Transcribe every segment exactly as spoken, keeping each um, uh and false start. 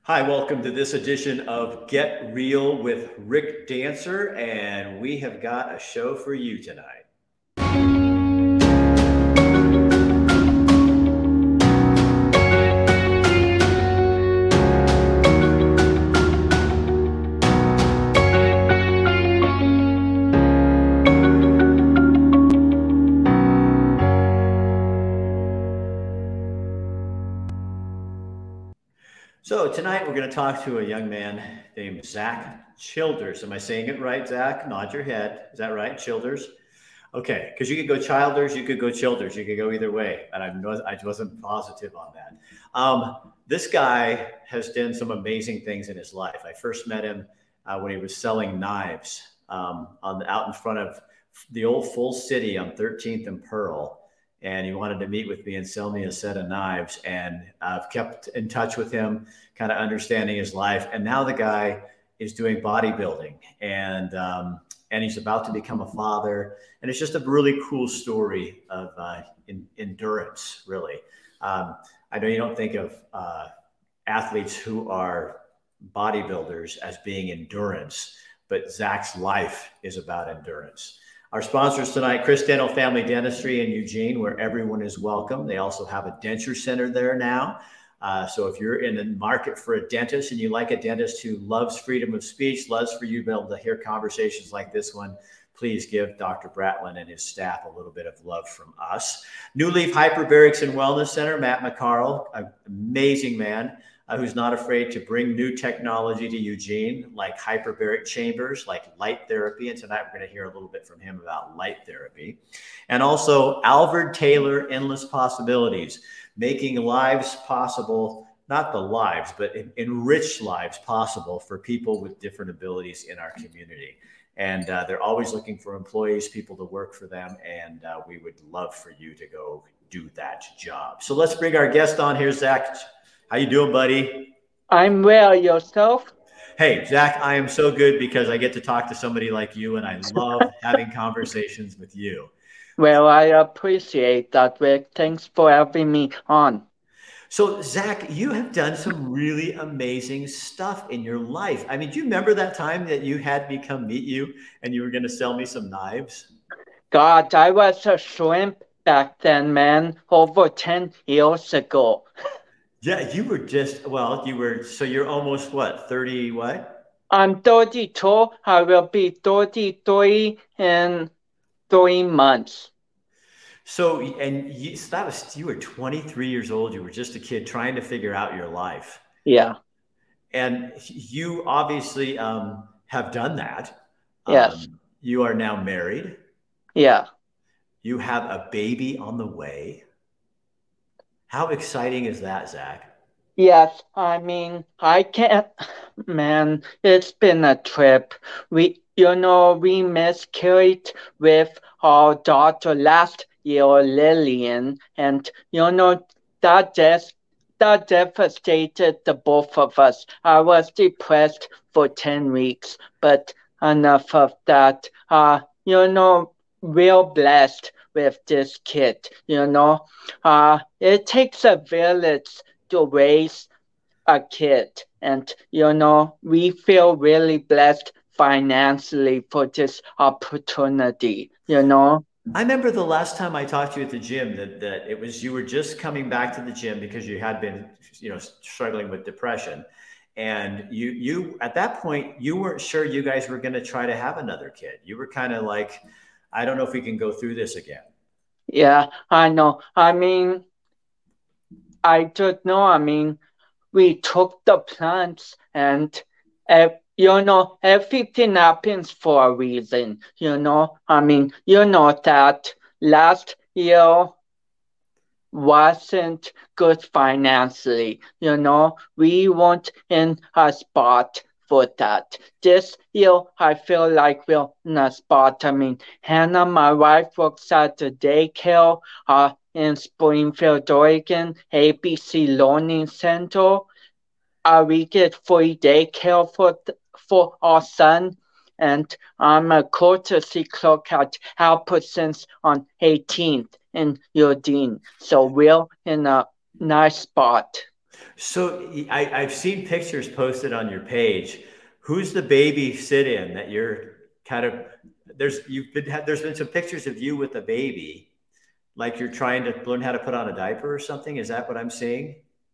Hi, welcome to this edition of Get Real with Rick Dancer, and we have got a show for you tonight. So tonight we're going to talk to a young man named Zach Childers. Am I saying it right, Zach? Nod your head. Is that right, Childers? Okay, because you could go Childers, you could go Childers, you could go either way, and I, was, I wasn't positive on that. Um, this guy has done some amazing things in his life. I first met him uh, when he was selling knives um, on out in front of the old Full City on thirteenth and Pearl. And he wanted to meet with me and sell me a set of knives. And I've kept in touch with him, kind of understanding his life. And now the guy is doing bodybuilding, and um, and he's about to become a father. And it's just a really cool story of uh, in, endurance, really. Um, I know you don't think of uh, athletes who are bodybuilders as being endurance, but Zach's life is about endurance. Our sponsors tonight, Chris Dental Family Dentistry in Eugene, where everyone is welcome. They also have a denture center there now. Uh, so if you're in the market for a dentist and you like a dentist who loves freedom of speech, loves for you to be able to hear conversations like this one, please give Doctor Bratlin and his staff a little bit of love from us. New Leaf Hyperbarics and Wellness Center, Matt McCarl, an amazing man. Uh, who's not afraid to bring new technology to Eugene, like hyperbaric chambers, like light therapy. And tonight we're going to hear a little bit from him about light therapy. And also Alvord Taylor, Endless Possibilities, making lives possible, not the lives, but enriched lives possible for people with different abilities in our community. And uh, they're always looking for employees, people to work for them. And uh, we would love for you to go do that job. So let's bring our guest on here, Zach. How you doing, buddy? I'm well. Yourself? Hey, Zach, I am so good because I get to talk to somebody like you, and I love having conversations with you. Well, I appreciate that, Rick. Thanks for having me on. So, Zach, you have done some really amazing stuff in your life. I mean, do you remember that time that you had me come meet you and you were going to sell me some knives? God, I was a shrimp back then, man, over ten years ago. Yeah, you were just, well, you were, so you're almost what, thirty, what? I'm thirty-two. I will be thirty-three in three months. So, and you, so that was, you were twenty-three years old. You were just a kid trying to figure out your life. Yeah. And you obviously um, have done that. Yes. Um, you are now married. Yeah. You have a baby on the way. How exciting is that, Zach? Yes, I mean, I can't, man, it's been a trip. We, you know, we miscarried with our daughter last year, Lillian, and, you know, that just, that devastated the both of us. I was depressed for ten weeks, but enough of that. Uh, you know, real blessed with this kid, you know. Uh, it takes a village to raise a kid. And, you know, we feel really blessed financially for this opportunity, you know. I remember the last time I talked to you at the gym that, that it was you were just coming back to the gym because you had been, you know, struggling with depression. And you, you at that point, you weren't sure you guys were going to try to have another kid. You were kind of like, I don't know if we can go through this again. Yeah, I know. I mean, I don't know. I mean, we took the plants and, uh, you know, everything happens for a reason, you know. I mean, you know that last year wasn't good financially, you know. We weren't in a spot for that. This year, I feel like we're in a spot. I mean, Hannah, my wife, works at the daycare uh, in Springfield, Oregon, A B C Learning Center. Uh, we get free daycare for, th- for our son. And I'm a courtesy clerk at Alpersons on eighteenth in Eugene. So we're in a nice spot. So I, I've seen pictures posted on your page. Who's the baby sit in that you're kind of there's you've been there's been some pictures of you with a baby, like you're trying to learn how to put on a diaper or something. Is that what I'm seeing?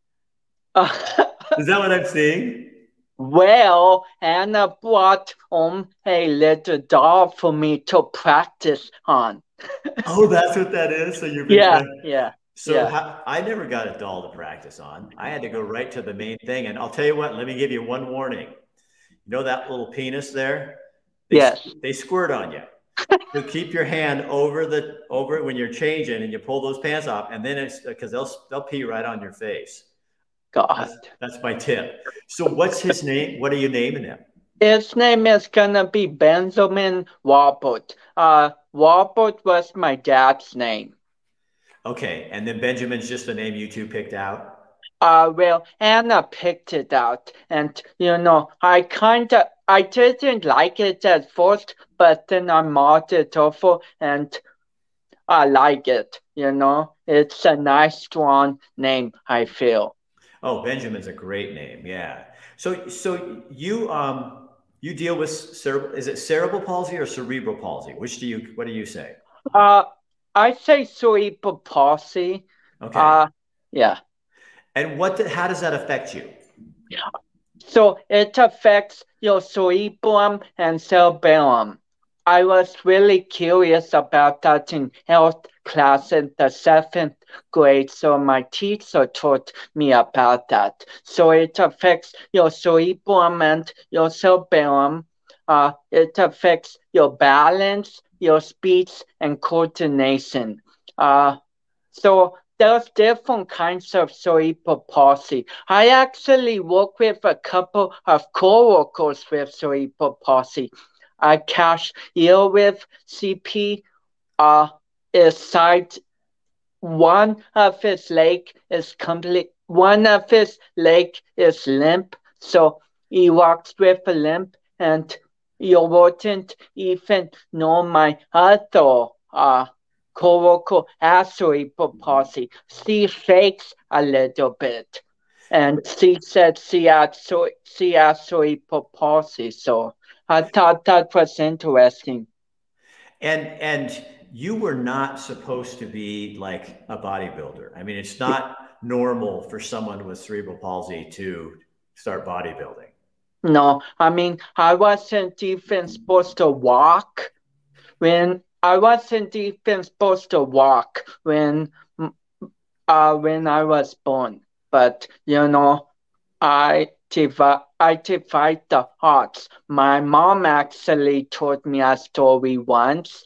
Is that what I'm seeing? Well, Anna brought home a little doll for me to practice on. Oh, that's what that is. So you've been Yeah, trying. yeah, So yeah. how, I never got a doll to practice on. I had to go right to the main thing. And I'll tell you what. Let me give you one warning. You know that little penis there? They Yes. they squirt on you. So keep your hand over the over it when you're changing, and you pull those pants off, and then it's because they'll they'll pee right on your face. God. That's that's my tip. So what's his name? What are you naming him? His name is gonna be Benjamin Robert. Uh, Robert was my dad's name. Okay, and then Benjamin's just a name you two picked out. Uh, well, Anna picked it out, and you know, I kinda, I didn't like it at first, but then I mulled it over, and I like it. You know, it's a nice, strong name, I feel. Oh, Benjamin's a great name. Yeah. So so you um you deal with cerebral is it cerebral palsy or cerebral palsy? Which do you what do you say? Uh, I say cerebral palsy. Okay. Uh, yeah. And what the, how does that affect you? So it affects your cerebellum and cerebellum. I was really curious about that in health class in the seventh grade, so my teacher taught me about that. So it affects your cerebellum and your cerebellum. Uh, it affects your balance, your speech, and coordination. Uh, so there's different kinds of cerebral palsy. I actually work with a couple of coworkers with cerebral palsy. A cashier with C P uh, is side one of his leg is complete one of his leg is limp, so he walks with a limp, and you wouldn't even know my other uh coworker has cerebral palsy. She shakes a little bit, and she said she had so she has cerebral palsy. So I thought that was interesting. And and you were not supposed to be like a bodybuilder. I mean, it's not normal for someone with cerebral palsy to start bodybuilding. No, I mean I wasn't even supposed to walk when I wasn't even supposed to walk when uh when I was born. But you know, I devi- I defied the odds. My mom actually told me a story once.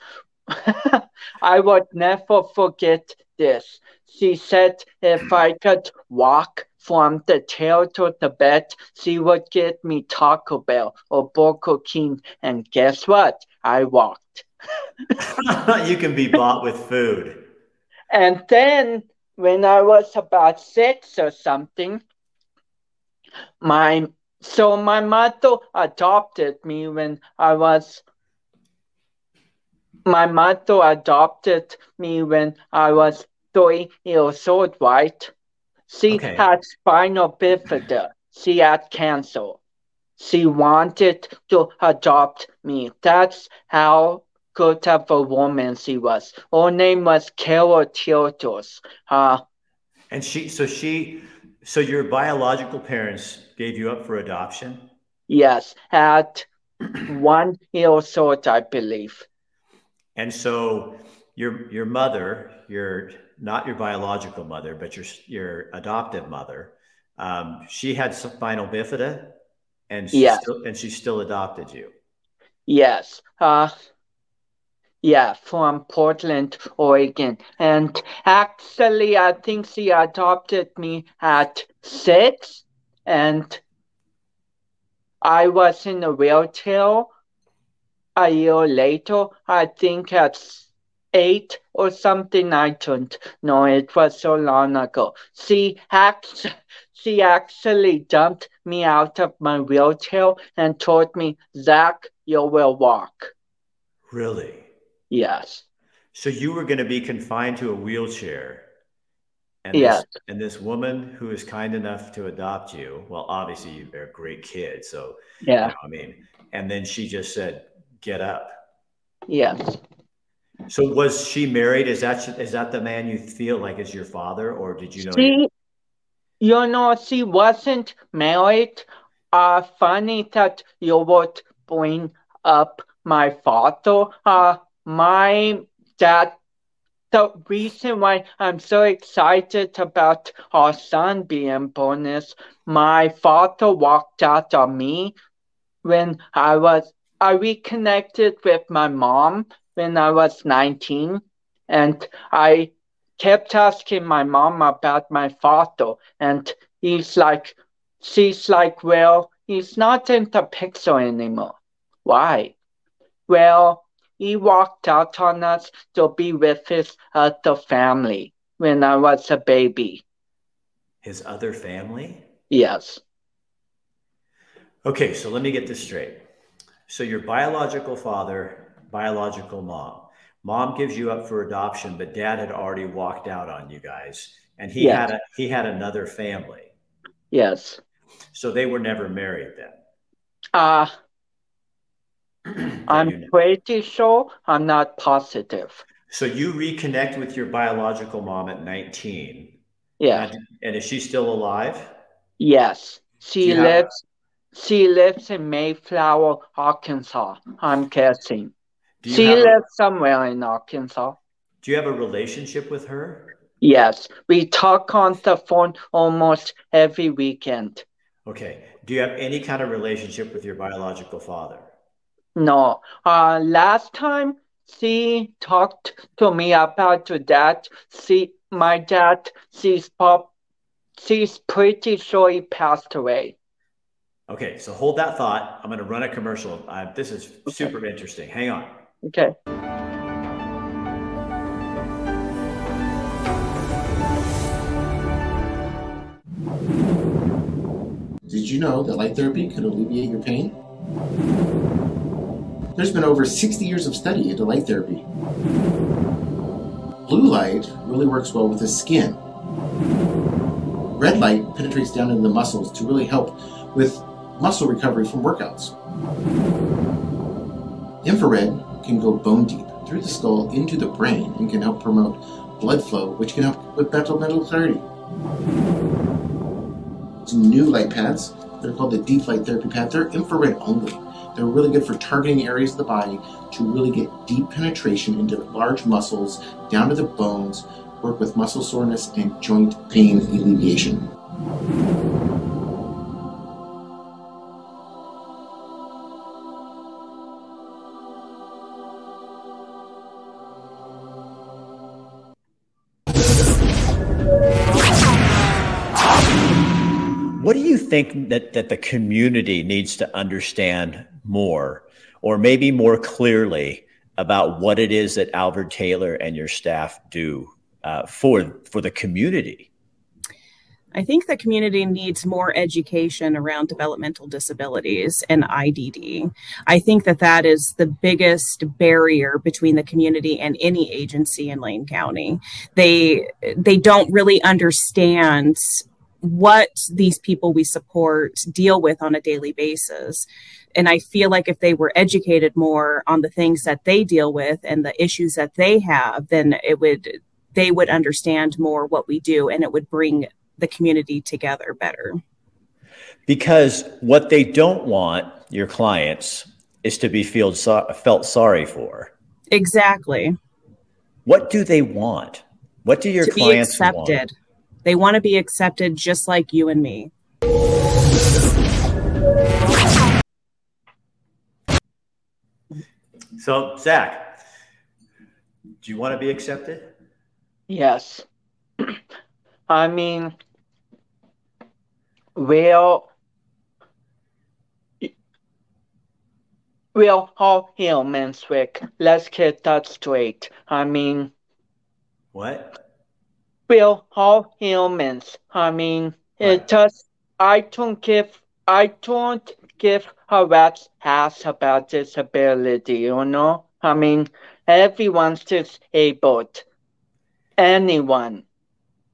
I would never forget this. She said if I could walk from the tail to the bed, she would get me Taco Bell or Burger King. And guess what? I walked. You can be bought with food. And then when I was about six or something, my so my mother adopted me when I was my mother adopted me when I was three years old, right? She Okay. had spinal bifida. She had cancer. She wanted to adopt me. That's how good of a woman she was. Her name was Carol Childers. Uh, And she so she so your biological parents gave you up for adoption? yes, at one year old, I believe. And so your your mother, your not your biological mother, but your your adoptive mother, um, she had spinal bifida, and she Yes, still and she still adopted you. yes. Uh, Yeah, from Portland, Oregon. And actually, I think she adopted me at six, and I was in a wheelchair a year later. I think at eight or something. I don't know. It was so long ago. She, act- she actually dumped me out of my wheelchair and told me, Zach, you will walk. Really? Yes. So you were going to be confined to a wheelchair, And Yes. this and this woman who is kind enough to adopt you, well, obviously you're a great kid, so you Yeah. know, I mean, and then she just said, "Get up." Yes. So was she married? Is that is that the man you feel like is your father, or did you know your? She, you know, she wasn't married. Uh, funny that you would bring up my father. Uh, my dad, the reason why I'm so excited about our son being born is my father walked out on me when I was, I reconnected with my mom when I was nineteen, and I kept asking my mom about my father, and he's like, she's like, well, he's not in the picture anymore. Why? Well, he walked out on us to be with his other family when I was a baby. His other family? Yes. Okay, so let me get this straight. So your biological father, biological mom. Mom gives you up for adoption, but dad had already walked out on you guys, and he Yes. had a he had another family. Yes. So they were never married then. Uh, That I'm you know. pretty sure. I'm not positive. So you reconnect with your biological mom at nineteen. Yeah. Now, and is she still alive? Yes. Do She you have lives she lives in Mayflower, Arkansas, I'm guessing. do you She have a lives somewhere in Arkansas. do you have a relationship with her? Yes. We talk on the phone almost every weekend. Okay. Do you have any kind of relationship with your biological father? No. Uh last time she talked to me about her dad. She my dad, she's pop she's pretty sure he passed away. Okay, so hold that thought. I'm going to run a commercial. Uh, this is Okay. super interesting. Hang on. Okay. Did you know that light therapy can alleviate your pain? There's been over sixty years of study into light therapy. Blue light really works well with the skin. Red light penetrates down into the muscles to really help with muscle recovery from workouts. Infrared can go bone deep through the skull into the brain and can help promote blood flow, which can help with mental mental clarity. Some new light pads, they're called the Deep Light Therapy Pad. They're infrared only. They're really good for targeting areas of the body to really get deep penetration into large muscles, down to the bones, work with muscle soreness and joint pain alleviation. What do you think that, that the community needs to understand more, or maybe more clearly, about what it is that Albert Taylor and your staff do uh, for for the community? I think the community needs more education around developmental disabilities and I D D. I think that that is the biggest barrier between the community and any agency in Lane County. They they don't really understand what these people we support deal with on a daily basis. And I feel like if they were educated more on the things that they deal with and the issues that they have, then it would they would understand more what we do, and it would bring the community together better. Because what they don't want, your clients, is to be feel so, felt sorry for. Exactly. What do they want? What do your to be clients accepted. want? They want to be accepted just like you and me. So, Zach, do you want to be accepted? Yes. I mean, well, we're all humans, Rick. Let's get that straight. I mean, What? we're all humans. I mean, Right. it just, I don't give, I don't give a rat's ass about disability, you know? I mean, everyone's disabled. Anyone.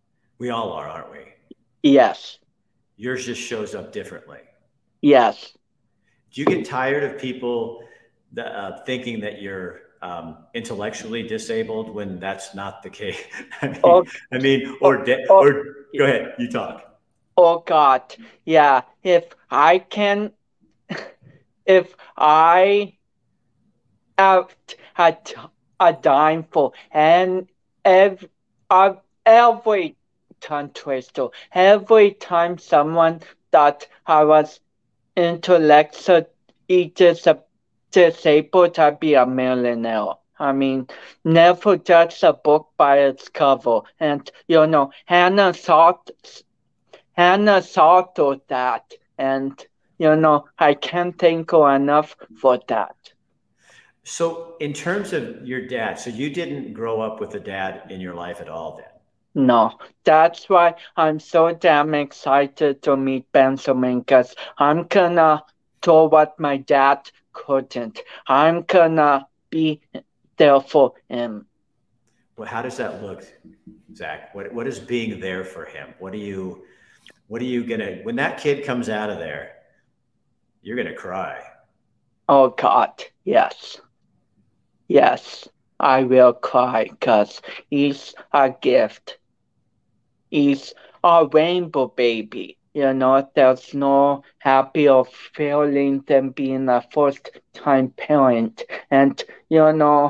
We all are, aren't we? Yes. Yours just shows up differently. Yes. Do you get tired of people that, uh, thinking that you're um, intellectually disabled when that's not the case? I mean, Oh, I mean, or de- oh, or go ahead, you talk. oh God. Yeah. If I can, if I have a, a dime for and every, uh, every tongue twister, every time someone thought I was intellectually dis- disabled, I'd be a millionaire. I mean, never judge a book by its cover. And, you know, Hannah thought, Hannah thought of that. And, you know, I can't thank her enough for that. So, in terms of your dad, so you didn't grow up with a dad in your life at all then? No, that's why I'm so damn excited to meet Benjamin, because I'm gonna do what my dad couldn't. I'm gonna be there for him. Well, how does that look, Zach? What what is being there for him? What are you what are you gonna when that kid comes out of there, you're gonna cry. Oh God, yes. Yes, I will cry because he's a gift. He's a rainbow baby. You know, there's no happier feeling than being a first time parent. And, you know,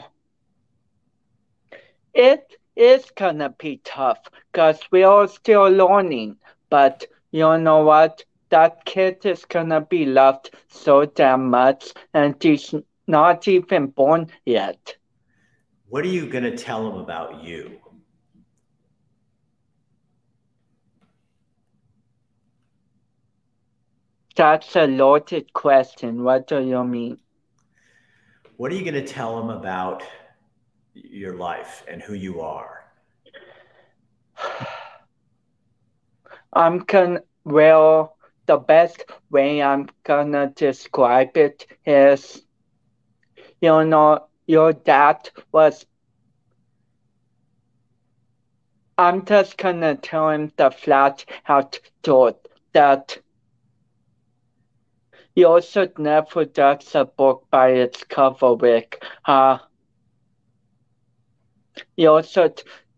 it is gonna be tough because we're still learning. But you know what? That kid is gonna be loved so damn much, and he's not even born yet. What are you gonna tell him about you? That's a loaded question. What do you mean? What are you gonna tell him about your life and who you are? I'm gonna, well, the best way I'm gonna describe it is, you know, your dad was, I'm just gonna tell him the flat out truth that you should never judge a book by its cover, Rick. Uh, you should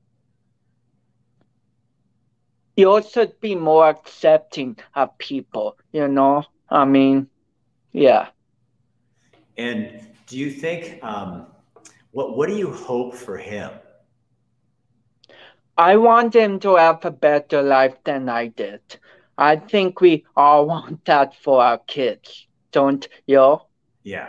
you should be more accepting of people, you know? I mean, yeah. And do you think um, what what do you hope for him? I want him to have a better life than I did. I think we all want that for our kids, don't you? Yeah.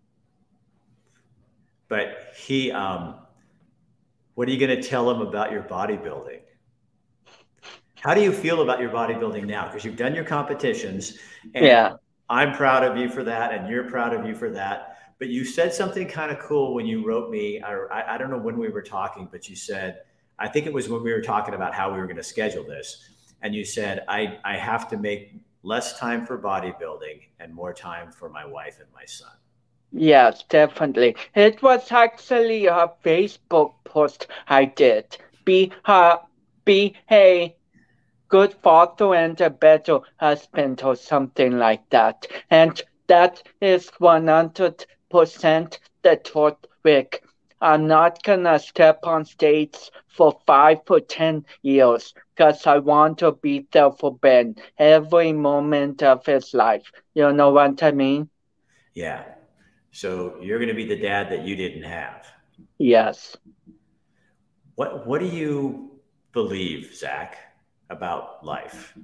But he um what are you going to tell him about your bodybuilding? How do you feel about your bodybuilding now? Because you've done your competitions, and Yeah. I'm proud of you for that, and you're proud of you for that. But you said something kind of cool when you wrote me. I, I don't know when we were talking, but you said, I think it was when we were talking about how we were going to schedule this. And you said, I, I have to make less time for bodybuilding and more time for my wife and my son. Yes, definitely. It was actually a Facebook post I did. Be uh, be a good father and a better husband or something like that. And that is one hundred percent the truth, Rick. I'm not gonna step on stage for five or ten years because I want to be there for Ben every moment of his life. You know what I mean? Yeah. So you're going to be the dad that you didn't have. Yes. What What do you believe, Zach, about life?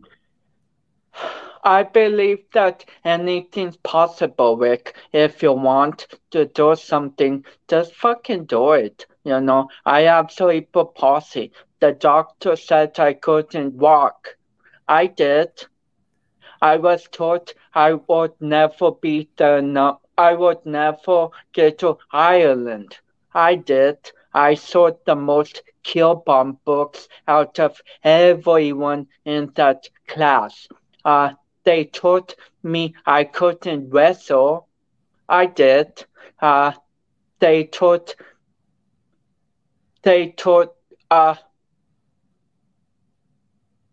I believe that anything's possible, Rick. If you want to do something, just fucking do it. You know, I have cerebral palsy. The doctor said I couldn't walk. I did. I was told I would never be the no- I would never get to Ireland. I did. I sold the most kill bomb books out of everyone in that class. Uh, they told me I couldn't wrestle. I did. Uh, they told they told uh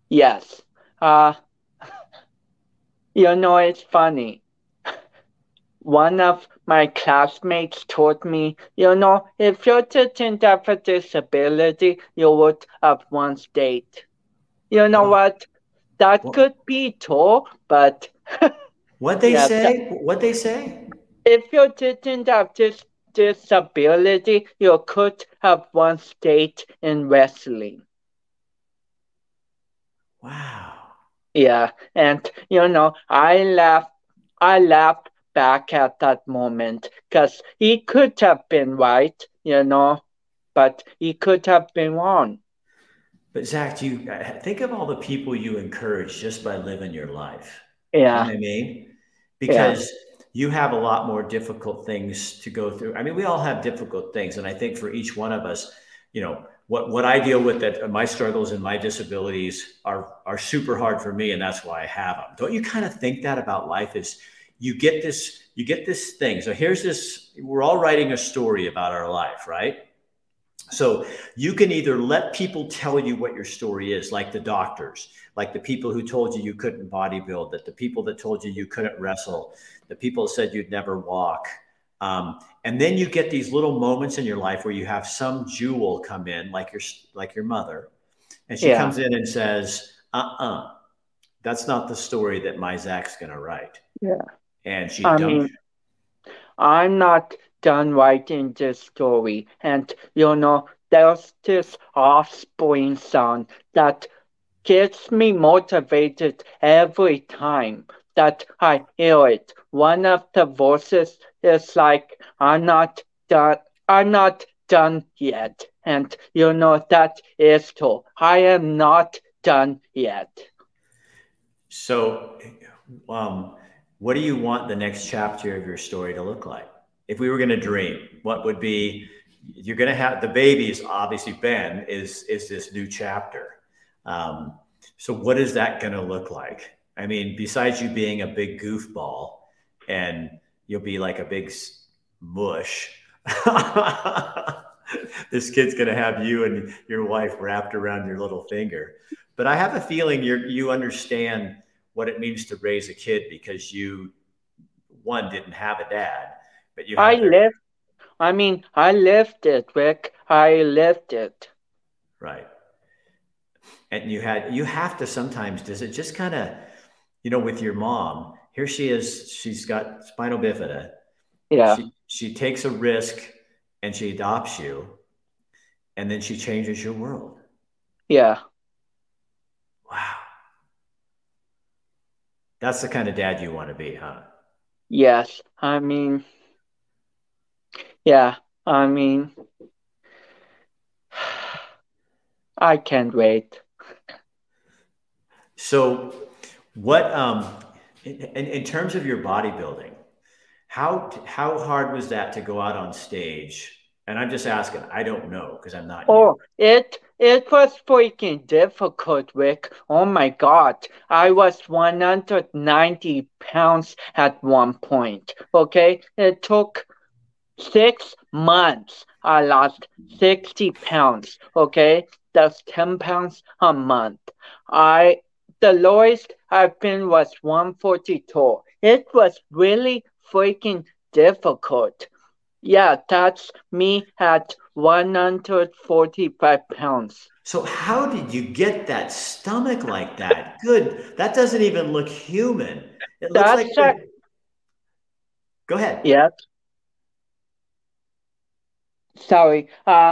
Yes. Uh, you know, it's funny. One of my classmates told me, you know, if you didn't have a disability, you would have one state. You know What? what? That What? could be true, but What they yeah, that, say? What they say? if you didn't have this disability, you could have one state in wrestling. Wow. Yeah, and you know, I laughed, I laughed back at that moment because he could have been right, you know, but he could have been wrong. But Zach, do you uh, think of all the people you encourage just by living your life? You know Yeah, what I mean? yeah, Because you have a lot more difficult things to go through. I mean, we all have difficult things, and I think for each one of us, you know, what what I deal with, that my struggles and my disabilities are are super hard for me, and that's why I have them. Don't you kind of think that about life? Is you get this you get this thing. So here's this. We're all writing a story about our life, right? So you can either let people tell you what your story is, like the doctors, like the people who told you you couldn't bodybuild, that the people that told you you couldn't wrestle, the people that said you'd never walk. Um, and then you get these little moments in your life where you have some jewel come in, like your like your mother, and she yeah, comes in and says, "Uh-uh, that's not the story that my Zach's going to write." yeah. And she I dumps. mean, I'm not done writing this story, and you know, there's this offspring sound that gets me motivated every time that I hear it. One of the voices is like, I'm not done, I'm not done yet. And you know, that is true. I am not done yet. So, um, what do you want the next chapter of your story to look like? If we were going to dream, what would be? You're going to have the baby's obviously Ben is is this new chapter. Um, so, what is that going to look like? I mean, besides you being a big goofball, and you'll be like a big mush. This kid's going to have you and your wife wrapped around your little finger. But I have a feeling you you understand what it means to raise a kid because you, one, didn't have a dad, but you had I a very, lived, I mean, I lived it, Rick. I lived it. right. And you had, you have to sometimes, does it just kind of, you know, with your mom, here she is, she's got spinal bifida. Yeah, She, she takes a risk and she adopts you, and then she changes your world. yeah, Wow. That's the kind of dad you want to be, huh? yes. I mean, yeah, I mean, I can't wait. So, what um, in, in, in terms of your bodybuilding, how how hard was that to go out on stage? And I'm just asking. I don't know because I'm not you. Oh, it it was freaking difficult, Rick. Oh my God. I was one hundred ninety pounds at one point. Okay? It took six months. I lost sixty pounds. Okay? That's ten pounds a month. I the lowest I've been was one forty-two. It was really freaking difficult. Yeah, that's me at one hundred forty-five pounds. So how did you get that stomach like that? Good. That doesn't even look human. It looks like That's a, the. Go ahead. yeah, sorry. Uh,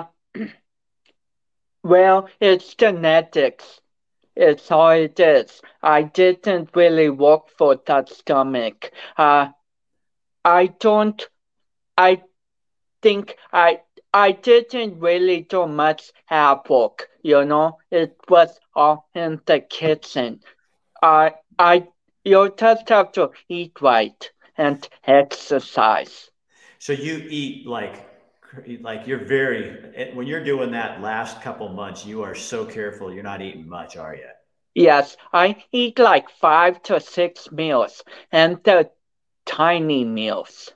well, it's genetics. It's all it is. I didn't really work for that stomach. Uh, I don't, I think I, I didn't really do much hard work, you know? It was all in the kitchen. I, I, you just have to eat right and exercise. So you eat like like you're very when you're doing that last couple months, you are so careful. You're not eating much, are you? Yes, I eat like five to six meals, and they're tiny meals.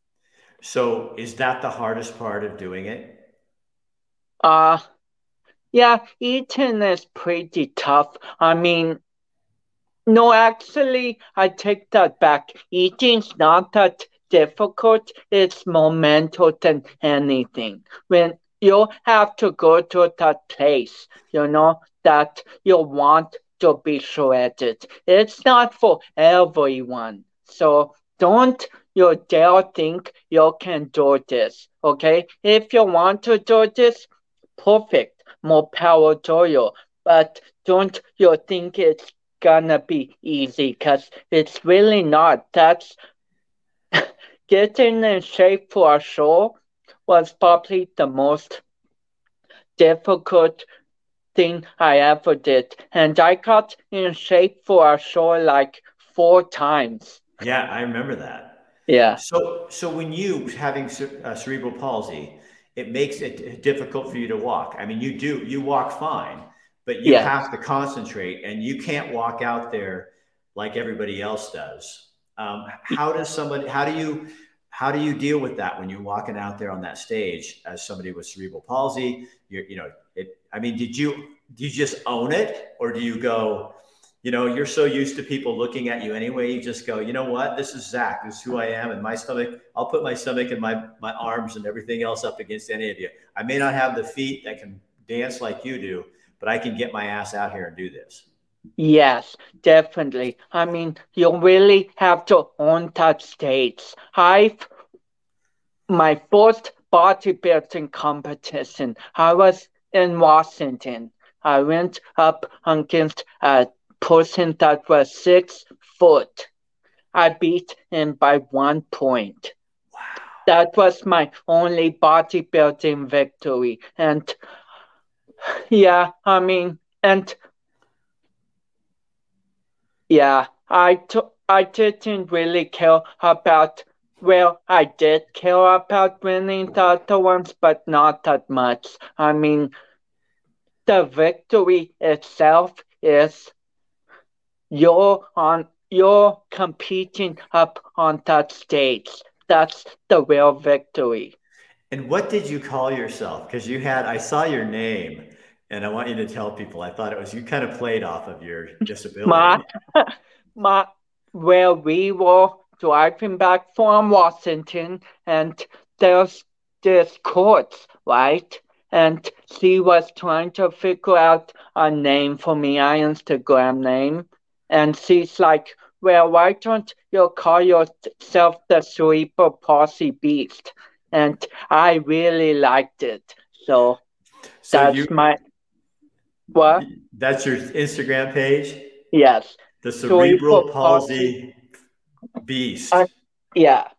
So is that the hardest part of doing it? Uh, Yeah, eating is pretty tough. I mean, no, actually, I take that back. Eating's not that difficult. It's more mental than anything. When you have to go to that place, you know, that you want to be shredded. It's not for everyone. So don't you dare think you can do this, okay? If you want to do this, perfect. More power to you. But don't you think it's gonna be easy, because it's really not. That's getting in shape for a show was probably the most difficult thing I ever did. And I got in shape for a show like four times. Yeah, I remember that. Yeah. So, so when you having ce- uh, cerebral palsy, it makes it difficult for you to walk. I mean, you do, you walk fine, but you Yeah. have to concentrate and you can't walk out there like everybody else does. Um, how does somebody, how do you, how do you deal with that when you're walking out there on that stage as somebody with cerebral palsy? You're, you know, it, I mean, did you, do you just own it, or do you go, you know, you're so used to people looking at you anyway, you just go, you know what, this is Zach, this is who I am, and my stomach, I'll put my stomach and my, my arms and everything else up against any of you. I may not have the feet that can dance like you do, but I can get my ass out here and do this. Yes, definitely. I mean, you really have to own that stage. I've, my first bodybuilding competition, I was in Washington. I went up against a person that was six foot. I beat him by one point. Wow. That was my only bodybuilding victory. And yeah, I mean, and yeah, I t- I didn't really care about, well, I did care about winning the other ones, but not that much. I mean, the victory itself is you're on, you're competing up on that stage. That's the real victory. And what did you call yourself? Because you had, I saw your name, and I want you to tell people, I thought it was, you kind of played off of your disability. My, my, where we were driving back from Washington, and there's this court, right? And she was trying to figure out a name for me, an Instagram name. And she's like, well, why don't you call yourself the Cerebral Palsy Beast? And I really liked it. So, So that's you, my, what? that's your Instagram page? Yes. The Cerebral Cerebral Palsy Beast. Uh, yeah.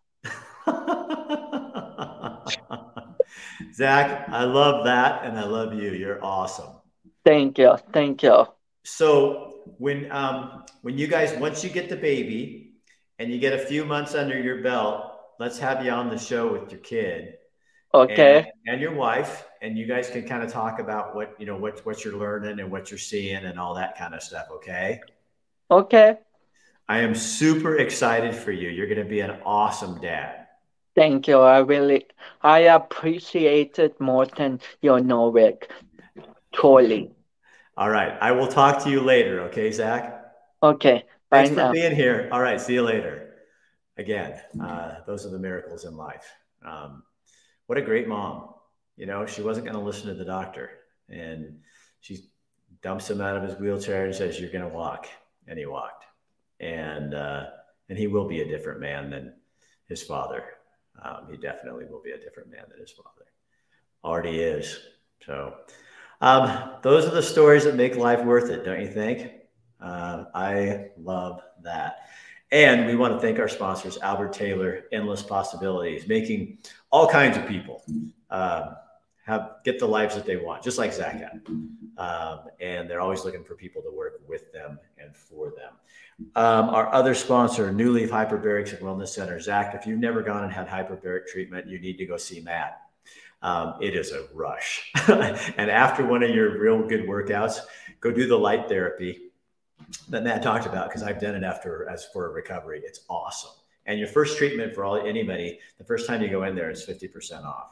Zach, I love that, and I love you. You're awesome. Thank you. Thank you. So when um, when you guys, once you get the baby and you get a few months under your belt, let's have you on the show with your kid. Okay. And, and your wife, and you guys can kind of talk about what, you know, what, what you're learning and what you're seeing and all that kind of stuff. Okay. Okay. I am super excited for you. You're going to be an awesome dad. Thank you. I really, I appreciate it more than you know, Rick. Truly. All right. I will talk to you later. Okay, Zach? Okay. Bye Thanks for now. being here. All right. See you later. Again, uh, those are the miracles in life. Um, what a great mom. You know, she wasn't going to listen to the doctor, and she dumps him out of his wheelchair and says, you're going to walk. And he walked. And, uh, and he will be a different man than his father. Um, he definitely will be a different man than his father. Already is. So um, those are the stories that make life worth it, don't you think? Uh, I love that. And we want to thank our sponsors, Albert Taylor, Endless Possibilities, making all kinds of people uh, have get the lives that they want, just like Zach had. Um, and they're always looking for people to work with them and for them. Um, our other sponsor, New Leaf Hyperbarics and Wellness Center. Zach, if you've never gone and had hyperbaric treatment, you need to go see Matt. Um, it is a rush. And after one of your real good workouts, go do the light therapy that Matt talked about, because I've done it after as for recovery. It's awesome. And your first treatment for all anybody, the first time you go in there is fifty percent off.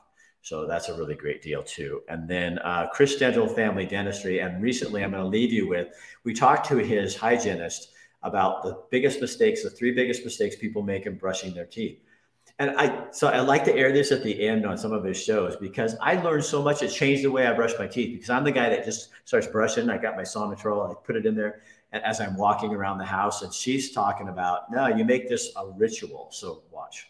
So that's a really great deal too. And then uh, Chris Dental Family Dentistry. And recently I'm going to leave you with, we talked to his hygienist about the biggest mistakes, the three biggest mistakes people make in brushing their teeth. And I, so I like to air this at the end on some of his shows because I learned so much. It changed the way I brush my teeth because I'm the guy that just starts brushing. I got my Somitrol, I put it in there. And as I'm walking around the house, and she's talking about, no, you make this a ritual. So watch.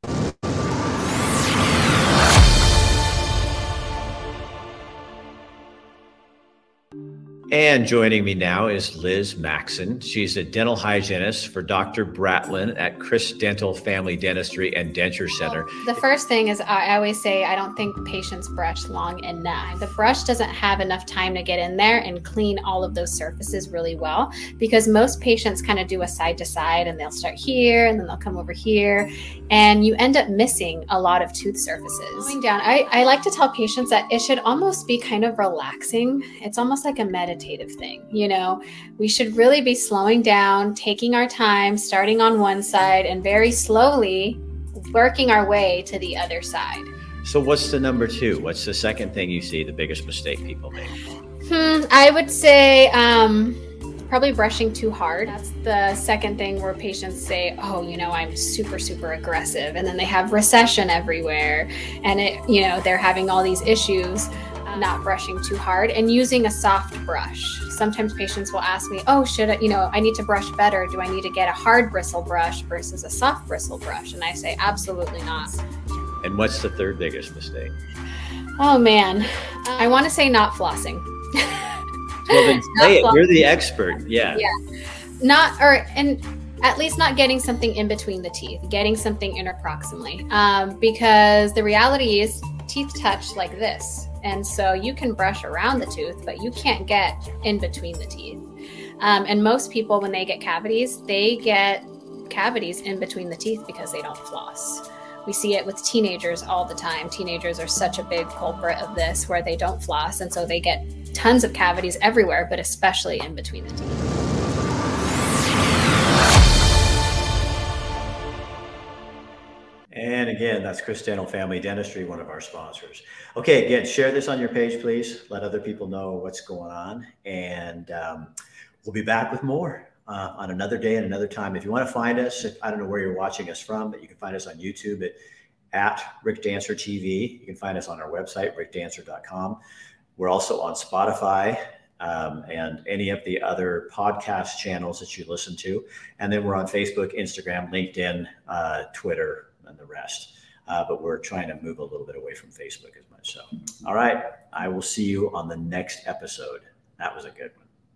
And joining me now is Liz Maxon. She's a dental hygienist for Doctor Bratlin at Chris Dental Family Dentistry and Denture Center. The first thing is I always say I don't think patients brush long enough. The brush doesn't have enough time to get in there and clean all of those surfaces really well because most patients kind of do a side to side and they'll start here and then they'll come over here and you end up missing a lot of tooth surfaces. Going down, I, I like to tell patients that it should almost be kind of relaxing. It's almost like a meditation thing. You know, we should really be slowing down, taking our time, starting on one side and very slowly working our way to the other side. So what's the number two? What's the second thing you see, the biggest mistake people make? Hmm, I would say um, probably brushing too hard. That's the second thing where patients say, oh, you know, I'm super, super aggressive. And then they have recession everywhere. And it, you know, they're having all these issues. Not brushing too hard and using a soft brush. Sometimes patients will ask me, oh, should I, you know, I need to brush better. Do I need to get a hard bristle brush versus a soft bristle brush? And I say, absolutely not. And what's the third biggest mistake? Oh man, I want to say not flossing. Well, then say it. You're the expert. Yeah. Yeah. Not, or, and at least not getting something in between the teeth, getting something interproximally. Um, because the reality is teeth touch like this. And so you can brush around the tooth, but you can't get in between the teeth. Um, and most people, when they get cavities, they get cavities in between the teeth because they don't floss. We see it with teenagers all the time. Teenagers are such a big culprit of this where they don't floss. And so they get tons of cavities everywhere, but especially in between the teeth. And again, that's Chris Dental Family Dentistry, one of our sponsors. Okay, again, share this on your page, please. Let other people know what's going on. And um, we'll be back with more uh, on another day and another time. If you want to find us, if, I don't know where you're watching us from, but you can find us on YouTube at, at Rick Dancer T V. You can find us on our website, rick dancer dot com. We're also on Spotify um, and any of the other podcast channels that you listen to. And then we're on Facebook, Instagram, LinkedIn, uh, Twitter, and the rest. Uh, but we're trying to move a little bit away from Facebook as much. So, all right, I will see you on the next episode. That was a good one.